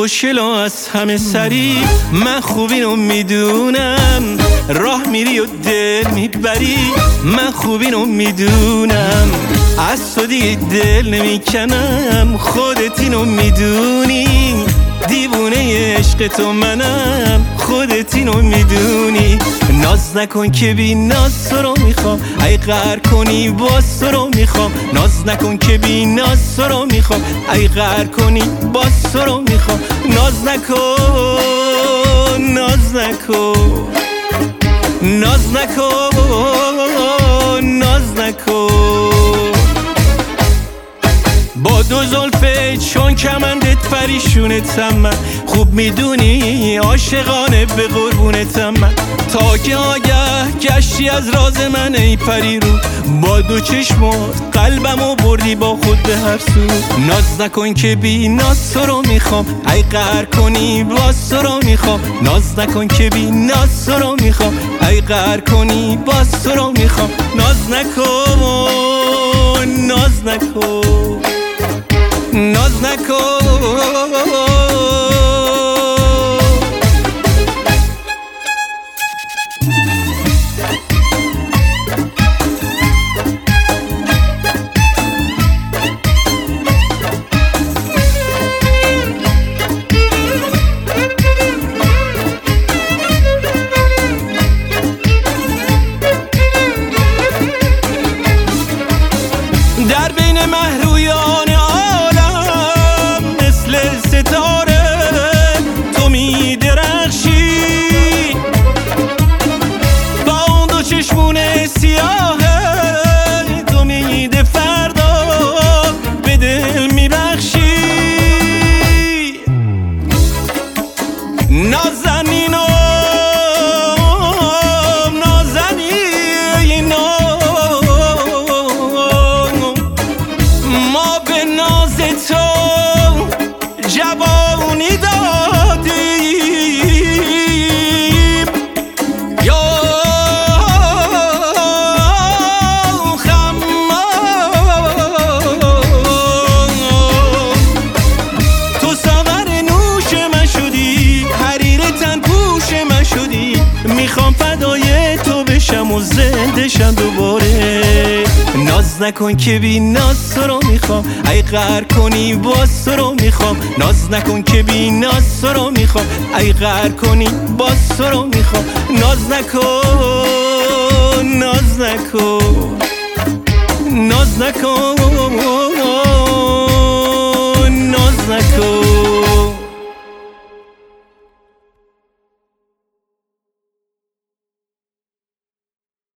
خوشگل و از همه سری، من خوب اینو میدونم. راه میری و دل میبری، من خوب اینو میدونم. از تو دیگه دل نمیکنم، خودت اینو میدونی. دیوونه عشق تو منم، خودت اینو میدونی. ناز نکن که بی ناز تو رو میخوام، ای قهر کنی باز تو رو میخوام. ناز نکن که بی ناز تو رو میخوام، ای قهر کنی باز تو رو میخوام. ناز نکن، ناز نکن، ناز نکن، ناز نکن. با دو زلفه چون کمندت پریشونتم، من خوب میدونی عاشقانه به قربونتم. من تا که آگه گشتی از راز من ای پری رو، با دو چشمات قلبمو بردی با خود به هر سو. ناز نکن که بی ناز تو رو میخوام، ای قهر کنی باز تو رو میخوام. ناز نکن که بی ناز تو رو میخوام، ای قهر کنی باز تو رو میخوام. ناز نکن، ناز نکن، ناز نکن. در بین مهرویان عالم مثل ستاره تو می درخشی، با اون دو چشمون سیاه تو میده فردا به دل میبخشی. نازنینم ما به ناز تو جوانی دادیم، یا خمام. تو ساغر نوش من شدی، حریر تن پوش من شدی. میخوام فدای تو بشم و زنده شم دوباره. ناز نکن که بی ناز تو رو میخوام، ای قهر کنی باز تو رو میخوام. ناز نکن که بی ناز تو رو میخوام، ای قهر کنی باز تو رو میخوام. ناز نکن، ناز نکن، ناز نکن.